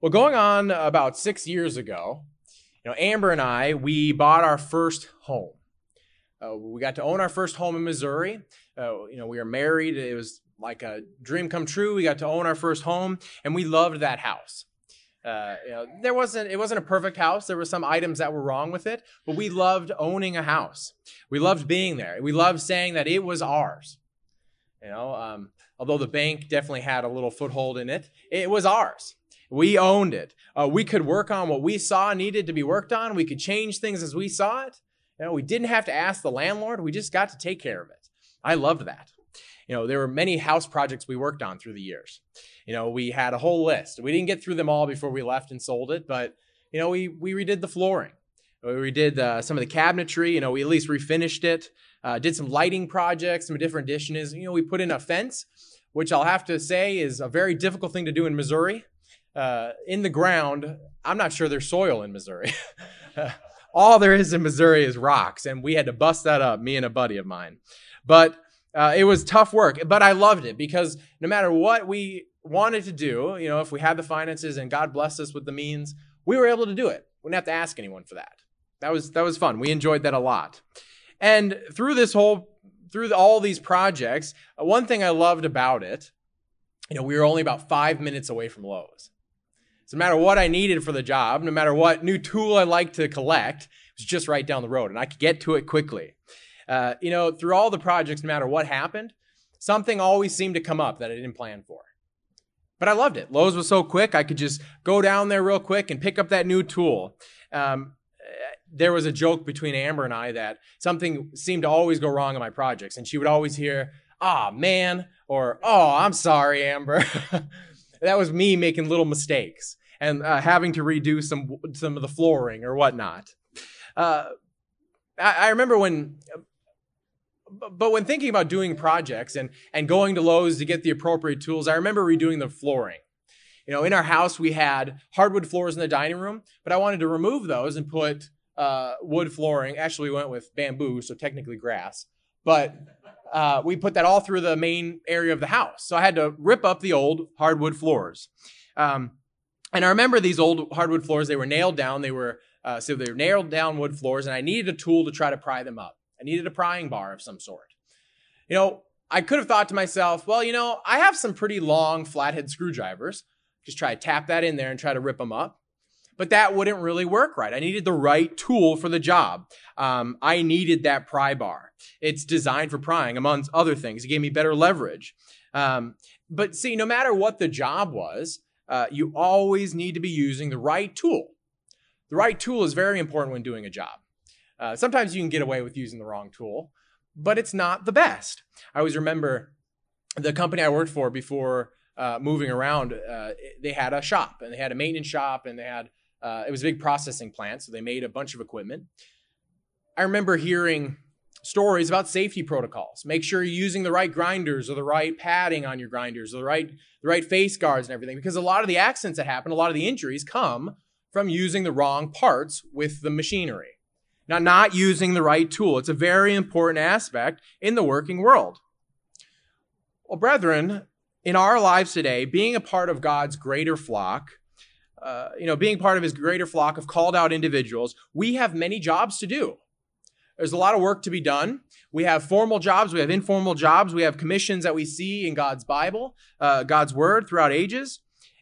Well, going on about 6 years ago, Amber and I, we bought our first home. We got to own our first home in Missouri. We were married. It was like a dream come true. We got to own our first home, and we loved that house. It wasn't a perfect house. There were some items that were wrong with it, but we loved owning a house. We loved being there. We loved saying that it was ours. Although the bank definitely had a little foothold in it, it was ours. We owned it. We could work on what we saw needed to be worked on. We could change things as we saw it. We didn't have to ask the landlord. We just got to take care of it. I loved that. There were many house projects we worked on through the years. We had a whole list. We didn't get through them all before we left and sold it, but, we redid the flooring. We redid some of the cabinetry. We at least refinished it. Did some lighting projects, some different additions. We put in a fence, which I'll have to say is a very difficult thing to do in Missouri. In the ground, I'm not sure there's soil in Missouri. All there is in Missouri is rocks, and we had to bust that up, me and a buddy of mine. But it was tough work, but I loved it because no matter what we wanted to do, if we had the finances and God blessed us with the means, we were able to do it. We didn't have to ask anyone for that. That was fun. We enjoyed that a lot. And through all these projects, one thing I loved about it, we were only about 5 minutes away from Lowe's. So no matter what I needed for the job, no matter what new tool I liked to collect, it was just right down the road, and I could get to it quickly. Through all the projects, no matter what happened, something always seemed to come up that I didn't plan for. But I loved it. Lowe's was so quick, I could just go down there real quick and pick up that new tool. There was a joke between Amber and I that something seemed to always go wrong in my projects, and she would always hear, "Ah, man," or "Oh, I'm sorry, Amber." That was me making little mistakes and having to redo some of the flooring or whatnot. I remember when thinking about doing projects and going to Lowe's to get the appropriate tools, I remember redoing the flooring. In our house, we had hardwood floors in the dining room, but I wanted to remove those and put wood flooring. Actually, we went with bamboo, so technically grass. But we put that all through the main area of the house. So I had to rip up the old hardwood floors. And I remember these old hardwood floors, they were nailed down. They were nailed down wood floors, and I needed a tool to try to pry them up. I needed a prying bar of some sort. I could have thought to myself, well, I have some pretty long flathead screwdrivers. Just try to tap that in there and try to rip them up. But that wouldn't really work right. I needed the right tool for the job. I needed that pry bar. It's designed for prying, amongst other things. It gave me better leverage. But see, no matter what the job was, you always need to be using the right tool. The right tool is very important when doing a job. Sometimes you can get away with using the wrong tool, but it's not the best. I always remember the company I worked for before moving around, they had a shop, and they had a maintenance shop, and they had it was a big processing plant, so they made a bunch of equipment. I remember hearing stories about safety protocols. Make sure you're using the right grinders or the right padding on your grinders or the right face guards and everything, because a lot of the accidents that happen, a lot of the injuries come from using the wrong parts with the machinery. Now, not using the right tool. It's a very important aspect in the working world. Well, brethren, in our lives today, being a part of God's greater flock, being part of his greater flock of called out individuals, we have many jobs to do. There's a lot of work to be done. We have formal jobs. We have informal jobs. We have commissions that we see in God's Bible, God's word throughout ages.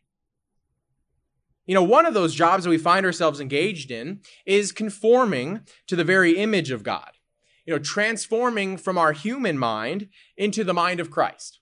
One of those jobs that we find ourselves engaged in is conforming to the very image of God. Transforming from our human mind into the mind of Christ.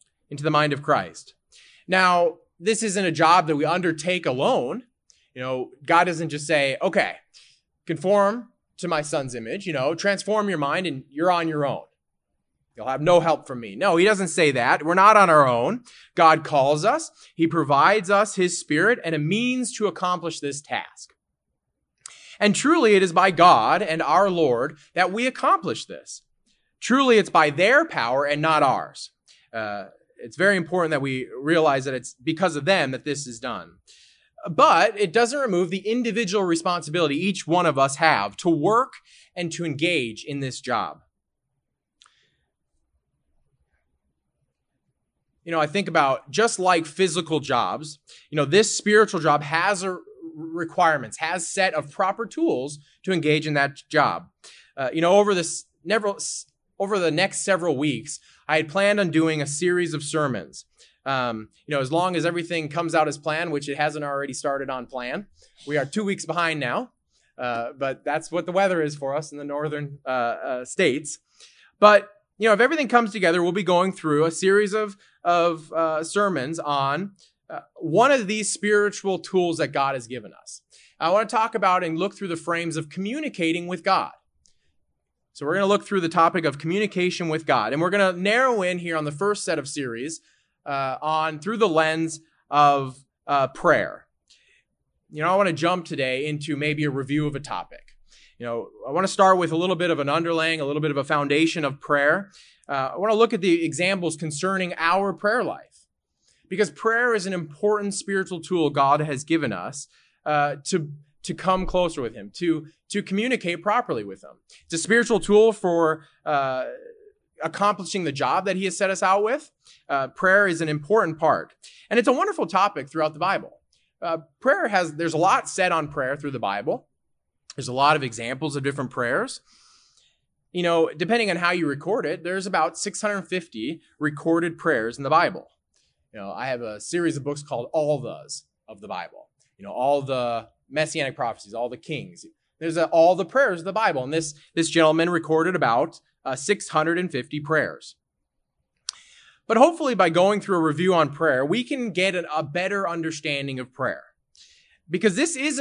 Now, this isn't a job that we undertake alone. God doesn't just say, okay, conform to my son's image, transform your mind and you're on your own. You'll have no help from me. No, he doesn't say that. We're not on our own. God calls us. He provides us his spirit and a means to accomplish this task. And truly, it is by God and our Lord that we accomplish this. Truly, it's by their power and not ours. It's very important that we realize that it's because of them that this is done. But it doesn't remove the individual responsibility each one of us have to work and to engage in this job. I think about just like physical jobs, this spiritual job has requirements, has set of proper tools to engage in that job. Over the next several weeks, I had planned on doing a series of sermons. As long as everything comes out as planned, which it hasn't already started on plan. We are 2 weeks behind now, but that's what the weather is for us in the northern states. But, if everything comes together, we'll be going through a series of sermons on one of these spiritual tools that God has given us. I want to talk about and look through the frames of communicating with God. So we're going to look through the topic of communication with God, and we're going to narrow in here on the first set of series through the lens of prayer. I want to jump today into maybe a review of a topic. I want to start with a little bit of an underlaying, a little bit of a foundation of prayer. I want to look at the examples concerning our prayer life, because prayer is an important spiritual tool God has given us to come closer with Him, to communicate properly with Him. It's a spiritual tool for accomplishing the job that He has set us out with. Prayer is an important part. And it's a wonderful topic throughout the Bible. There's a lot said on prayer through the Bible. There's a lot of examples of different prayers. Depending on how you record it, there's about 650 recorded prayers in the Bible. I have a series of books called All Those of the Bible. All the messianic prophecies, all the kings. There's all the prayers of the Bible. And this gentleman recorded about 650 prayers. But hopefully by going through a review on prayer, we can get a better understanding of prayer. Because this is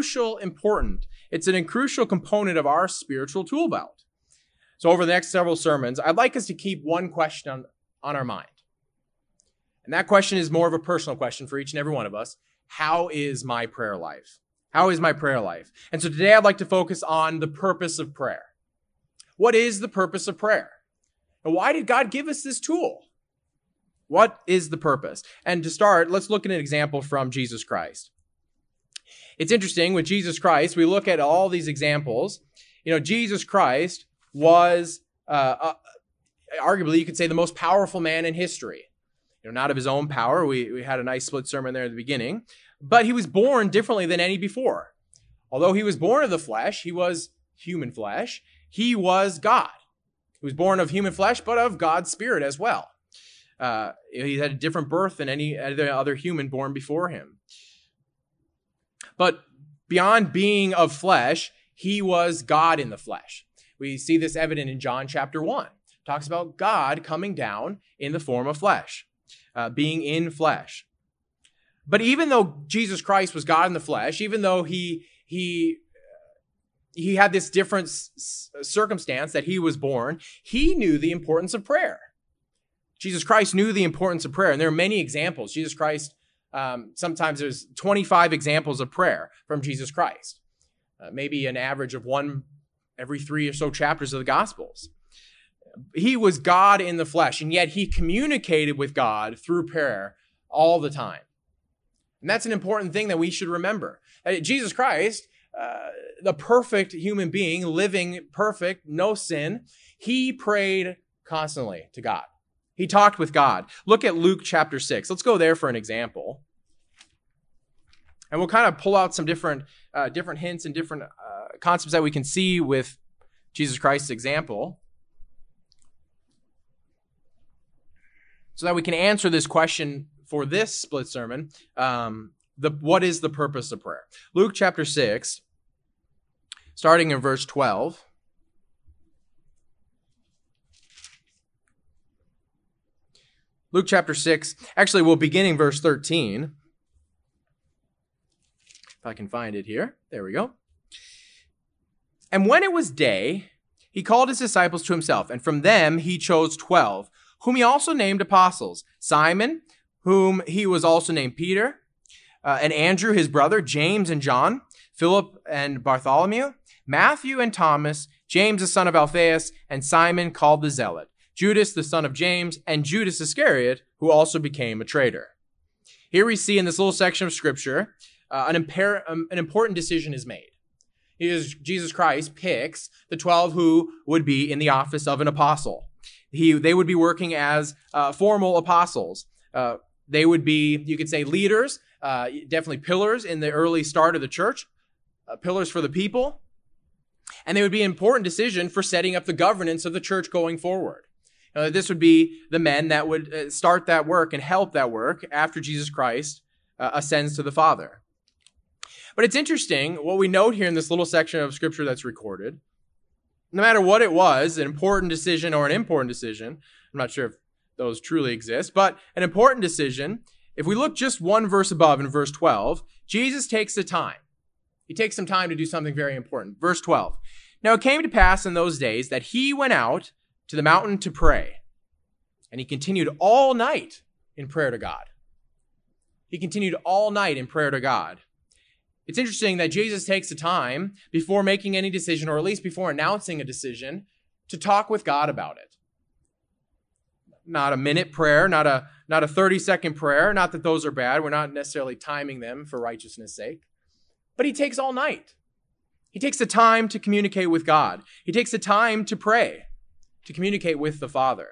it's a crucial component of our spiritual tool belt. So over the next several sermons, I'd like us to keep one question on our mind. And that question is more of a personal question for each and every one of us. How is my prayer life? How is my prayer life? And so today I'd like to focus on the purpose of prayer. What is the purpose of prayer? And why did God give us this tool? What is the purpose? And to start, let's look at an example from Jesus Christ. It's interesting, with Jesus Christ, we look at all these examples. Jesus Christ was arguably, you could say, the most powerful man in history. Not of his own power. We had a nice split sermon there at the beginning. But he was born differently than any before. Although he was born of the flesh, he was human flesh. He was God. He was born of human flesh, but of God's Spirit as well. He had a different birth than any other human born before him. But beyond being of flesh, he was God in the flesh. We see this evident in John chapter 1. It talks about God coming down in the form of flesh, being in flesh. But even though Jesus Christ was God in the flesh, even though he had this different circumstance that he was born, he knew the importance of prayer. Jesus Christ knew the importance of prayer, and there are many examples. Jesus Christ, sometimes there's 25 examples of prayer from Jesus Christ, maybe an average of one every 3 or so chapters of the Gospels. He was God in the flesh, and yet he communicated with God through prayer all the time. And that's an important thing that we should remember. Jesus Christ, the perfect human being, living perfect, no sin, he prayed constantly to God. He talked with God. Look at Luke chapter 6. Let's go there for an example. And we'll kind of pull out some different hints and different concepts that we can see with Jesus Christ's example, so that we can answer this question for this split sermon. What is the purpose of prayer? Luke chapter 6, starting in verse 12. Luke chapter 6, actually we'll begin in verse 13. If I can find it here. There we go. And when it was day, he called his disciples to himself, and from them he chose 12, whom he also named apostles: Simon, whom he was also named Peter, and Andrew his brother, James and John, Philip and Bartholomew, Matthew and Thomas, James the son of Alphaeus, and Simon called the Zealot, Judas the son of James, and Judas Iscariot, who also became a traitor. Here we see in this little section of Scripture, an important decision is made. Jesus Christ picks the 12 who would be in the office of an apostle. They would be working as formal apostles. They would be, you could say, leaders, definitely pillars in the early start of the church, pillars for the people. And they would be an important decision for setting up the governance of the church going forward. This would be the men that would start that work and help that work after Jesus Christ ascends to the Father. But it's interesting what we note here in this little section of Scripture that's recorded. No matter what it was, an important decision or an important decision, I'm not sure if those truly exist, but an important decision, if we look just one verse above in verse 12, Jesus takes the time. He takes some time to do something very important. Verse 12. Now it came to pass in those days that he went out to the mountain to pray, and he continued all night in prayer to God. He continued all night in prayer to God. It's interesting that Jesus takes the time before making any decision, or at least before announcing a decision, to talk with God about it. Not a minute prayer, not a 30-second prayer. Not that those are bad. We're not necessarily timing them for righteousness' sake. But he takes all night. He takes the time to communicate with God. He takes the time to pray, to communicate with the Father.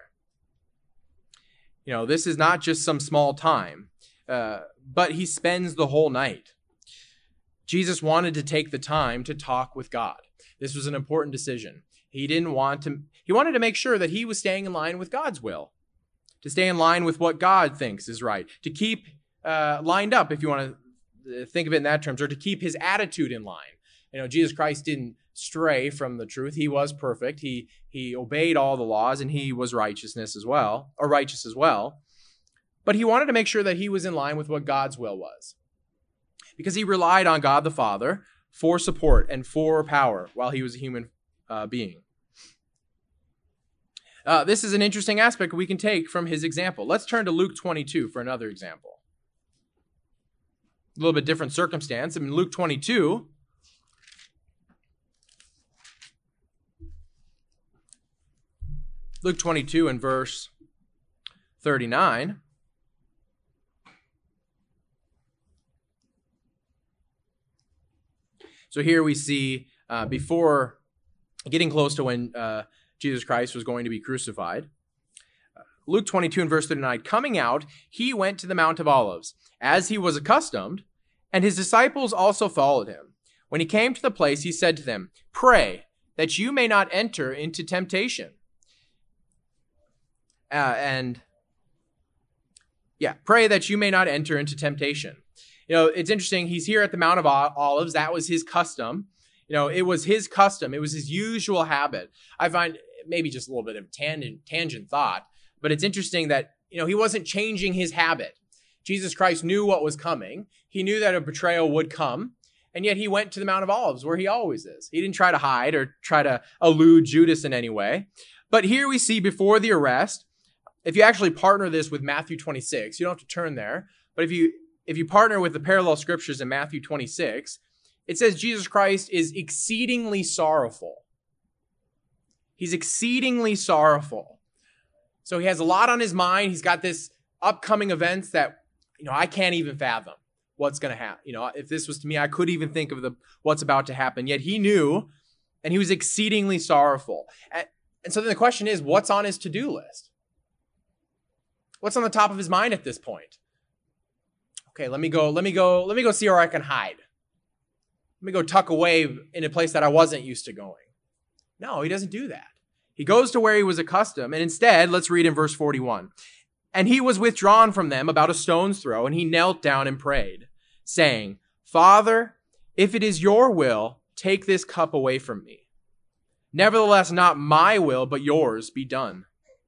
This is not just some small time, but he spends the whole night. Jesus wanted to take the time to talk with God. This was an important decision. He wanted to make sure that he was staying in line with God's will, to stay in line with what God thinks is right, to keep lined up, if you want to think of it in that terms, or to keep his attitude in line. Jesus Christ didn't stray from the truth. He was perfect. He obeyed all the laws, and he was righteous as well. But he wanted to make sure that he was in line with what God's will was, because he relied on God the Father for support and for power while he was a human being. This is an interesting aspect we can take from his example. Let's turn to Luke 22 for another example. A little bit different circumstance. Luke 22, and verse 39. So here we see, before getting close to when Jesus Christ was going to be crucified, Luke 22 and verse 39, coming out, he went to the Mount of Olives, as he was accustomed, and his disciples also followed him. When he came to the place, he said to them, pray that you may not enter into temptation. Pray that you may not enter into temptation. It's interesting. He's here at the Mount of Olives. That was his custom. It was his custom. It was his usual habit. I find maybe just a little bit of tangent thought, but it's interesting that, he wasn't changing his habit. Jesus Christ knew what was coming. He knew that a betrayal would come, and yet he went to the Mount of Olives where he always is. He didn't try to hide or try to elude Judas in any way. But here we see before the arrest, if you actually partner this with Matthew 26, you don't have to turn there, but if you partner with the parallel scriptures in Matthew 26, it says Jesus Christ is exceedingly sorrowful. He's exceedingly sorrowful. So he has a lot on his mind. He's got this upcoming events that, I can't even fathom what's going to happen. If this was to me, I couldn't even think of what's about to happen. Yet he knew, and he was exceedingly sorrowful. And so then the question is, what's on his to-do list? What's on the top of his mind at this point? Okay, let me go see where I can hide. Let me go tuck away in a place that I wasn't used to going. No, he doesn't do that. He goes to where he was accustomed, and instead, let's read in verse 41. And he was withdrawn from them about a stone's throw, and he knelt down and prayed, saying, Father, if it is your will, take this cup away from me. Nevertheless, not my will, but yours be done.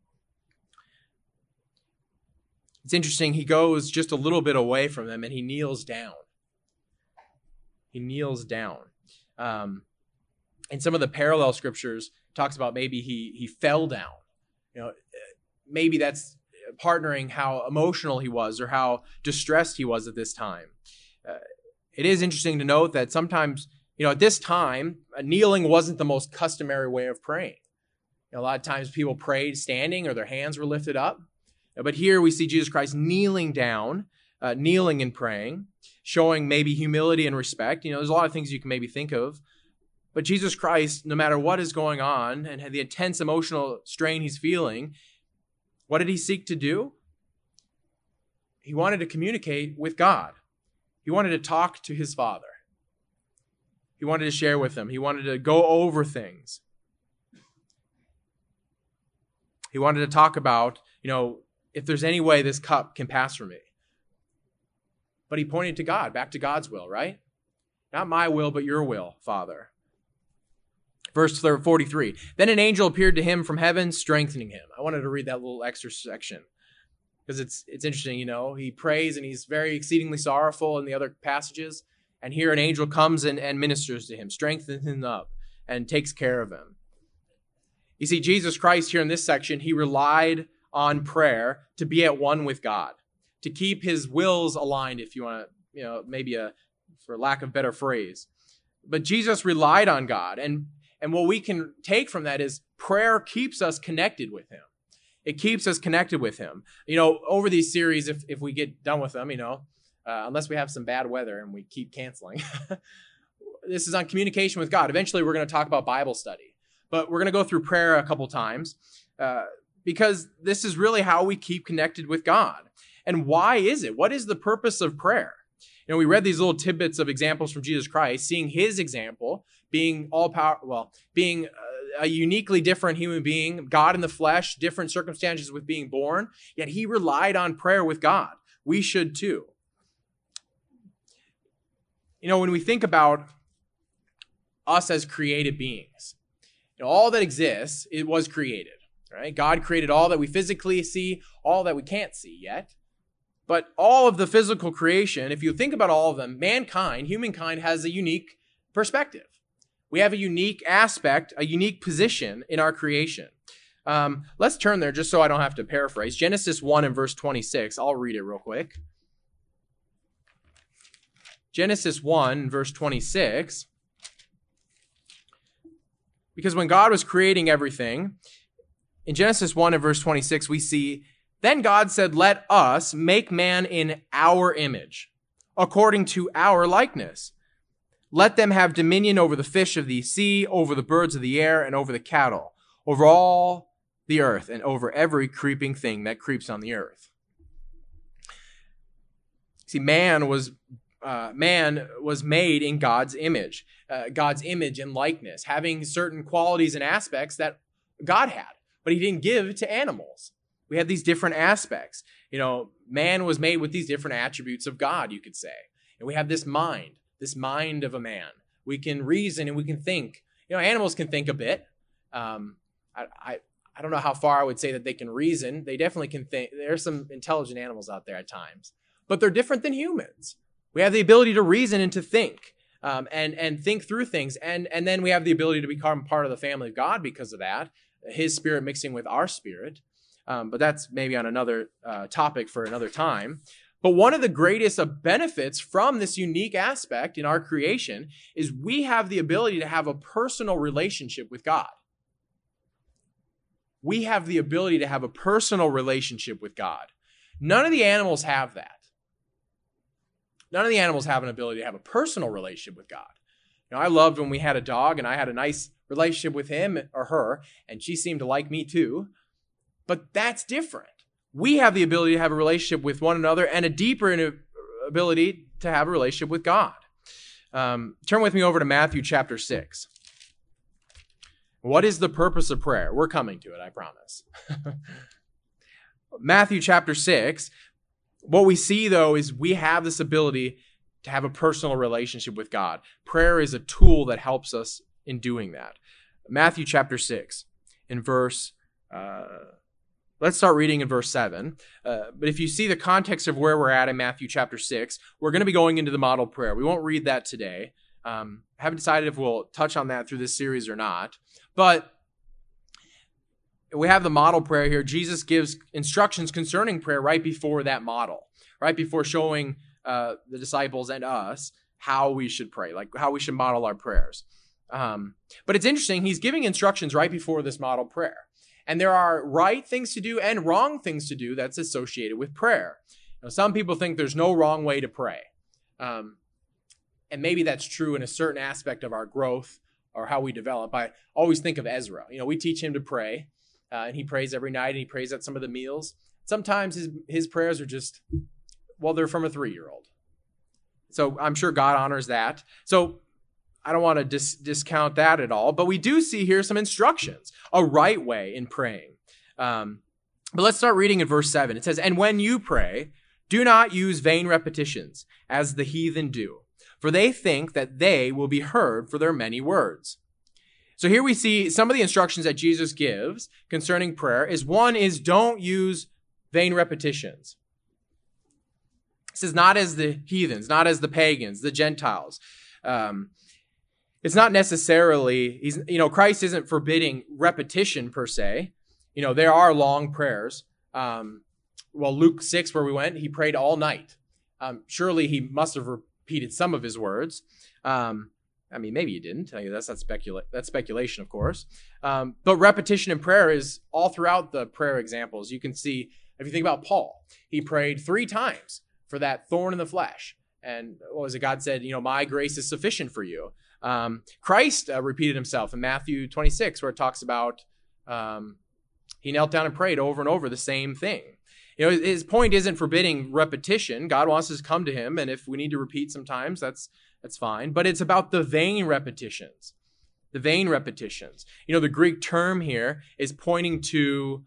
It's interesting, he goes just a little bit away from them, and he kneels down. He kneels down. In some of the parallel scriptures, talks about maybe he fell down. Maybe that's partnering how emotional he was or how distressed he was at this time. It is interesting to note that sometimes, at this time, kneeling wasn't the most customary way of praying. A lot of times people prayed standing or their hands were lifted up. But here we see Jesus Christ kneeling down, kneeling and praying, showing maybe humility and respect. There's a lot of things you can maybe think of. But Jesus Christ, no matter what is going on and the intense emotional strain he's feeling, what did he seek to do? he wanted to communicate with God. He wanted to talk to his Father. He wanted to share with him. He wanted to go over things. He wanted to talk about, if there's any way this cup can pass from me. But he pointed to God, back to God's will, right? Not my will, but your will, Father. Verse 43, then an angel appeared to him from heaven, strengthening him. I wanted to read that little extra section because it's interesting, He prays and he's very exceedingly sorrowful in the other passages. And here an angel comes and ministers to him, strengthens him up, and takes care of him. You see, Jesus Christ here in this section, he relied on prayer to be at one with God, to keep his wills aligned, if you want to, maybe for lack of a better phrase. But Jesus relied on God. And what we can take from that is prayer keeps us connected with him. It keeps us connected with him. Over these series, if we get done with them, unless we have some bad weather and we keep canceling, this is on communication with God. Eventually, we're going to talk about Bible study. But we're going to go through prayer a couple times because this is really how we keep connected with God. And why is it? What is the purpose of prayer? We read these little tidbits of examples from Jesus Christ, seeing his example, being being a uniquely different human being, God in the flesh, different circumstances with being born, yet he relied on prayer with God. We should too. When we think about us as created beings, all that exists, it was created, right? God created all that we physically see, all that we can't see yet. But all of the physical creation, if you think about all of them, humankind has a unique perspective. We have a unique aspect, a unique position in our creation. Let's turn there just so I don't have to paraphrase. Genesis 1 and verse 26. I'll read it real quick. Genesis 1, verse 26. Because when God was creating everything, in Genesis 1 and verse 26, we see, then God said, let us make man in our image, according to our likeness. Let them have dominion over the fish of the sea, over the birds of the air, and over the cattle, over all the earth, and over every creeping thing that creeps on the earth. See, man was made in God's image and likeness, having certain qualities and aspects that God had, but he didn't give to animals. We have these different aspects. Man was made with these different attributes of God, you could say. And we have this mind of a man. We can reason and we can think. Animals can think a bit. I don't know how far I would say that they can reason. They definitely can think. There's some intelligent animals out there at times, but they're different than humans. We have the ability to reason and to think, and think through things. And then we have the ability to become part of the family of God because of that, his spirit mixing with our spirit. But that's maybe on another topic for another time. But one of the greatest of benefits from this unique aspect in our creation is we have the ability to have a personal relationship with God. We have the ability to have a personal relationship with God. None of the animals have that. None of the animals have an ability to have a personal relationship with God. I loved when we had a dog and I had a nice relationship with him or her, and she seemed to like me too. But that's different. We have the ability to have a relationship with one another and a deeper ability to have a relationship with God. Turn with me over to Matthew chapter 6. What is the purpose of prayer? We're coming to it, I promise. Matthew chapter 6. What we see, though, is we have this ability to have a personal relationship with God. Prayer is a tool that helps us in doing that. Matthew chapter 6, in verse... Let's start reading in verse 7. But if you see the context of where we're at in Matthew chapter 6, we're going to be going into the model prayer. We won't read that today. Haven't decided if we'll touch on that through this series or not. But we have the model prayer here. Jesus gives instructions concerning prayer right before that model, right before showing the disciples and us how we should pray, like how we should model our prayers. But it's interesting. He's giving instructions right before this model prayer. And there are right things to do and wrong things to do that's associated with prayer. Some people think there's no wrong way to pray. And maybe that's true in a certain aspect of our growth or how we develop. I always think of Ezra. We teach him to pray, and he prays every night, and he prays at some of the meals. Sometimes his prayers are just Well, they're from a 3-year-old. So I'm sure God honors that. So I don't want to discount that at all. But we do see here some instructions, a right way in praying. But let's start reading in verse 7. It says, "And when you pray, do not use vain repetitions, as the heathen do, for they think that they will be heard for their many words." So here we see some of the instructions that Jesus gives concerning prayer one is don't use vain repetitions. It says not as the heathens, not as the pagans, the Gentiles. It's not necessarily, Christ isn't forbidding repetition per se. There are long prayers. Luke 6, where we went, he prayed all night. Surely he must have repeated some of his words. Maybe he didn't. That's speculation, of course. But repetition in prayer is all throughout the prayer examples. You can see, if you think about Paul, he prayed 3 times for that thorn in the flesh. And what was it? God said, my grace is sufficient for you. Christ repeated himself in Matthew 26, where it talks about he knelt down and prayed over and over the same thing. His point isn't forbidding repetition. God wants us to come to him, and if we need to repeat sometimes, that's fine. But it's about the vain repetitions. The vain repetitions. The Greek term here is pointing to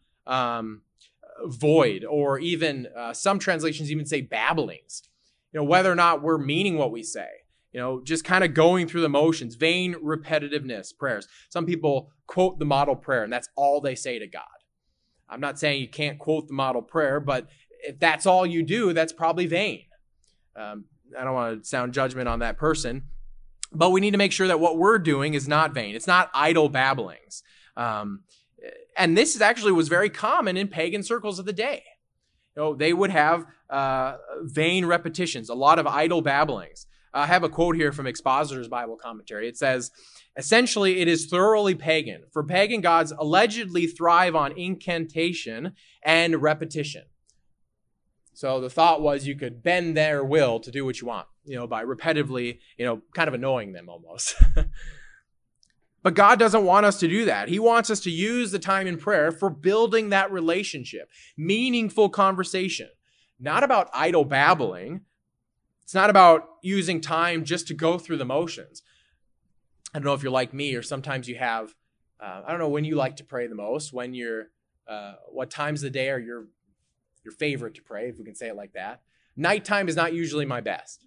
void, or even some translations even say babblings. Whether or not we're meaning what we say. Just kind of going through the motions, vain repetitiveness prayers. Some people quote the model prayer, and that's all they say to God. I'm not saying you can't quote the model prayer, but if that's all you do, that's probably vain. I don't want to sound judgment on that person, but we need to make sure that what we're doing is not vain. It's not idle babblings. And this was very common in pagan circles of the day. They would have vain repetitions, a lot of idle babblings. I have a quote here from Expositor's Bible Commentary. It says, "Essentially, it is thoroughly pagan, for pagan gods allegedly thrive on incantation and repetition." So the thought was you could bend their will to do what you want, by repetitively, kind of annoying them almost. But God doesn't want us to do that. He wants us to use the time in prayer for building that relationship, meaningful conversation, not about idle babbling. It's not about using time just to go through the motions. I don't know if you're like me, or sometimes you have, I don't know when you like to pray the most, when what times of the day are your favorite to pray, if we can say it like that. Nighttime is not usually my best.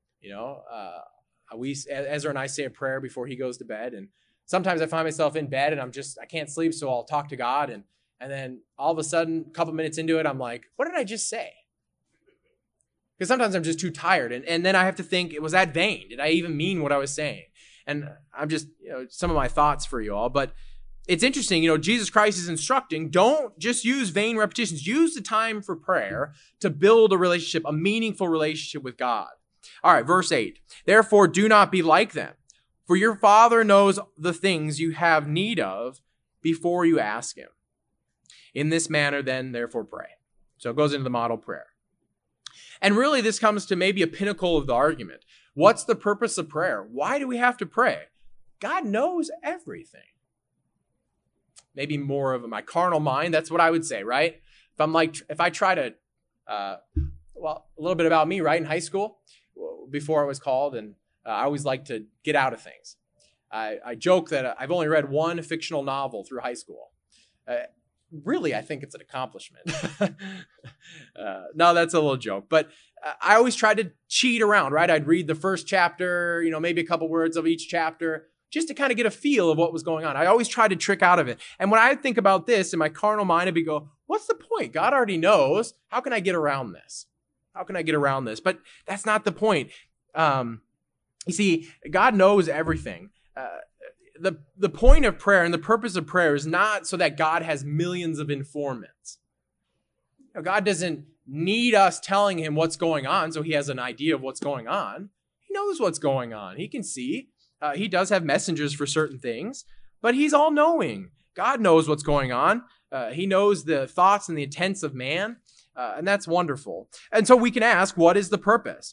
Ezra and I say a prayer before he goes to bed, and sometimes I find myself in bed and I can't sleep, so I'll talk to God, and then all of a sudden, a couple minutes into it, I'm like, what did I just say? Because sometimes I'm just too tired. And then I have to think, was that vain? Did I even mean what I was saying? And I'm just, some of my thoughts for you all. But it's interesting, Jesus Christ is instructing, don't just use vain repetitions. Use the time for prayer to build a relationship, a meaningful relationship with God. All right, verse 8. "Therefore, do not be like them, for your Father knows the things you have need of before you ask him. In this manner, then, therefore, pray." So it goes into the model prayer. And really, this comes to maybe a pinnacle of the argument. What's the purpose of prayer? Why do we have to pray? God knows everything. Maybe more of my carnal mind, that's what I would say, right? If I try to, a little bit about me, right? In high school, before I was called, and I always liked to get out of things. I joke that I've only read one fictional novel through high school. Really, I think it's an accomplishment. No, that's a little joke. But I always tried to cheat around, right? I'd read the first chapter, maybe a couple words of each chapter, just to kind of get a feel of what was going on. I always tried to trick out of it. And when I think about this in my carnal mind, I'd go, what's the point? God already knows. How can I get around this? But that's not the point. You see, God knows everything. The point of prayer and the purpose of prayer is not so that God has millions of informants. God doesn't need us telling him what's going on so he has an idea of what's going on. He knows what's going on. He can see. He does have messengers for certain things, but he's all-knowing. God knows what's going on. He knows the thoughts and the intents of man, and that's wonderful. And so we can ask, what is the purpose?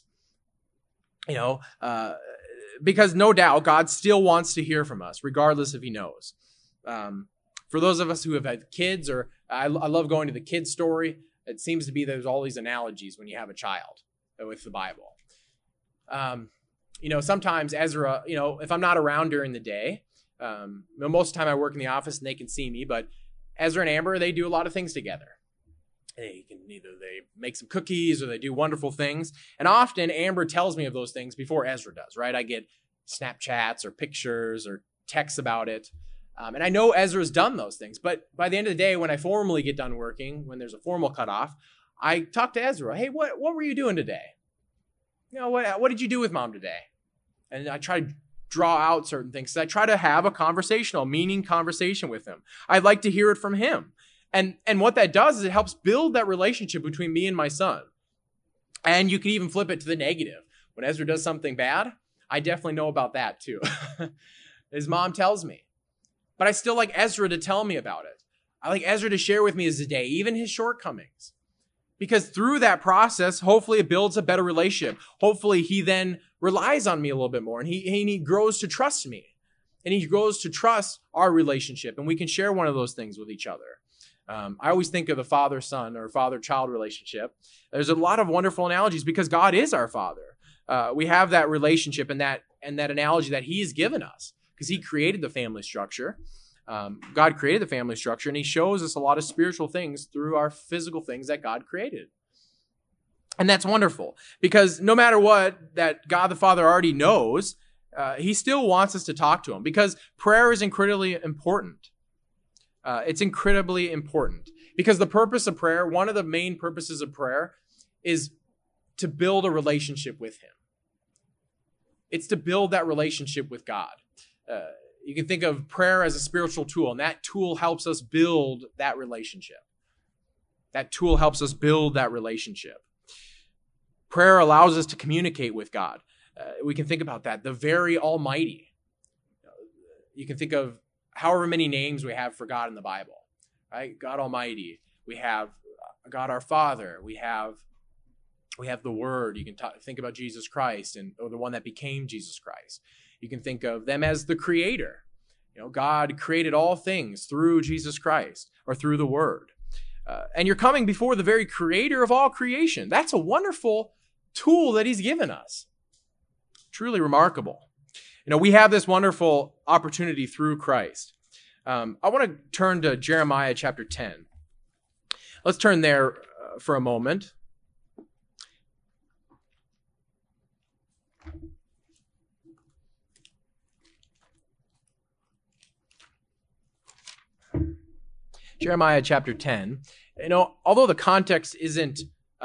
Because no doubt God still wants to hear from us, regardless if he knows. For those of us who have had kids, or I love going to the kids' story. It seems to be there's all these analogies when you have a child with the Bible. Sometimes Ezra, if I'm not around during the day, most of the time I work in the office and they can see me, but Ezra and Amber, they do a lot of things together. They make some cookies or they do wonderful things. And often Amber tells me of those things before Ezra does, right? I get Snapchats or pictures or texts about it. And I know Ezra's done those things. But by the end of the day, when I formally get done working, when there's a formal cutoff, I talk to Ezra. Hey, what were you doing today? What did you do with Mom today? And I try to draw out certain things. I try to have a conversational, meaning conversation with him. I'd like to hear it from him. And what that does is it helps build that relationship between me and my son. And you can even flip it to the negative. When Ezra does something bad, I definitely know about that too. His mom tells me. But I still like Ezra to tell me about it. I like Ezra to share with me his day, even his shortcomings. Because through that process, hopefully it builds a better relationship. Hopefully he then relies on me a little bit more and he grows to trust me. And he grows to trust our relationship and we can share one of those things with each other. I always think of the father-son or father-child relationship. There's a lot of wonderful analogies because God is our father. We have that relationship and that analogy that he has given us because he created the family structure. God created the family structure and he shows us a lot of spiritual things through our physical things that God created. And that's wonderful because no matter what that God the Father already knows, he still wants us to talk to him because prayer is incredibly important. It's incredibly important because the purpose of prayer, one of the main purposes of prayer is to build a relationship with him. It's to build that relationship with God. You can think of prayer as a spiritual tool, and that tool helps us build that relationship. That tool helps us build that relationship. Prayer allows us to communicate with God. We can think about that. The very Almighty. You can think of however many names we have for God in the Bible, right? God Almighty. We have God our Father. We have the Word. You can think about Jesus Christ or the one that became Jesus Christ. You can think of them as the Creator. God created all things through Jesus Christ or through the Word. And you're coming before the very Creator of all creation. That's a wonderful tool that he's given us. Truly remarkable. We have this wonderful opportunity through Christ. I want to turn to Jeremiah chapter 10. Let's turn there for a moment. Jeremiah chapter 10. Although the context isn't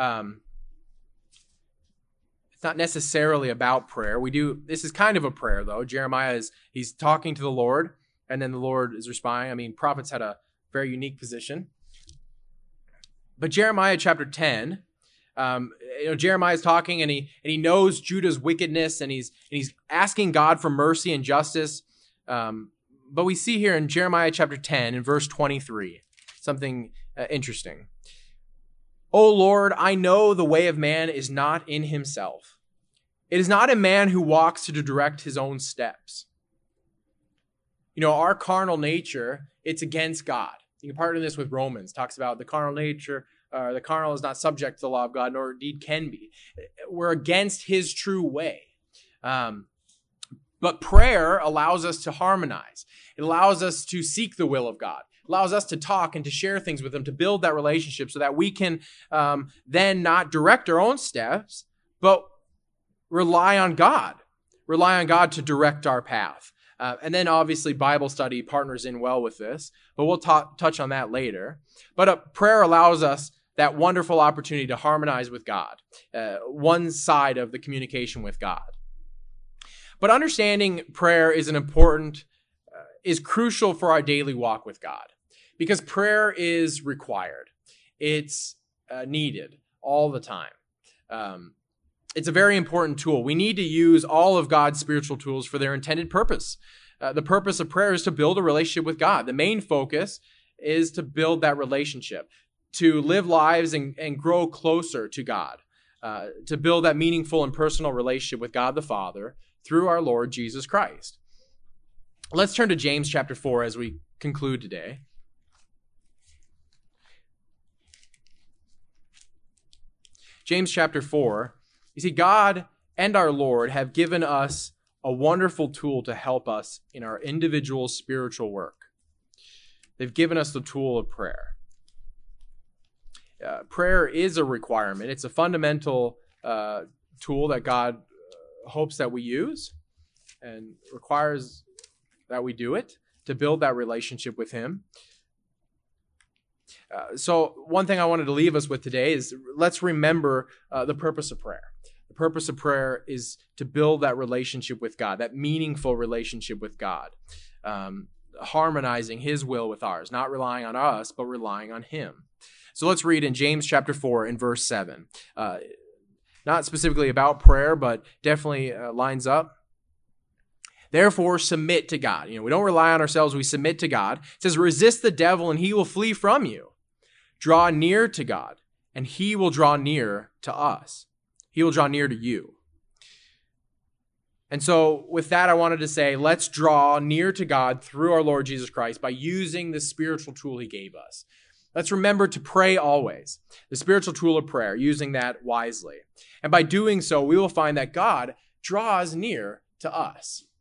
it's not necessarily about prayer. This is kind of a prayer, though. Jeremiah he's talking to the Lord, and then the Lord is responding. Prophets had a very unique position. But Jeremiah chapter 10, Jeremiah is talking, and he knows Judah's wickedness, and he's asking God for mercy and justice. But we see here in Jeremiah chapter 10, in verse 23, something interesting. O Lord, I know the way of man is not in himself. It is not a man who walks to direct his own steps. Our carnal nature, it's against God. You can partner this with Romans. Talks about the carnal nature, the carnal is not subject to the law of God, nor indeed can be. We're against his true way. But prayer allows us to harmonize. It allows us to seek the will of God. It allows us to talk and to share things with him, to build that relationship so that we can then not direct our own steps, but rely on God. Rely on God to direct our path. And then obviously Bible study partners in well with this, but we'll touch on that later. But prayer allows us that wonderful opportunity to harmonize with God, one side of the communication with God. But understanding prayer is is crucial for our daily walk with God because prayer is required. It's needed all the time. It's a very important tool. We need to use all of God's spiritual tools for their intended purpose. The purpose of prayer is to build a relationship with God. The main focus is to build that relationship, to live lives and grow closer to God, to build that meaningful and personal relationship with God the Father through our Lord Jesus Christ. Let's turn to James chapter 4 as we conclude today. James chapter 4, you see, God and our Lord have given us a wonderful tool to help us in our individual spiritual work. They've given us the tool of prayer. Prayer is a requirement. It's a fundamental tool that God hopes that we use and requires that we do it to build that relationship with Him. So one thing I wanted to leave us with today is let's remember the purpose of prayer. The purpose of prayer is to build that relationship with God, that meaningful relationship with God, harmonizing His will with ours, not relying on us, but relying on Him. So let's read in James chapter 4 and verse 7. Not specifically about prayer, but definitely lines up. Therefore, submit to God. We don't rely on ourselves, we submit to God. It says, resist the devil and he will flee from you. Draw near to God and he will draw near to us. He will draw near to you. And so with that, I wanted to say, let's draw near to God through our Lord Jesus Christ by using the spiritual tool He gave us. Let's remember to pray always, the spiritual tool of prayer, using that wisely. And by doing so, we will find that God draws near to us.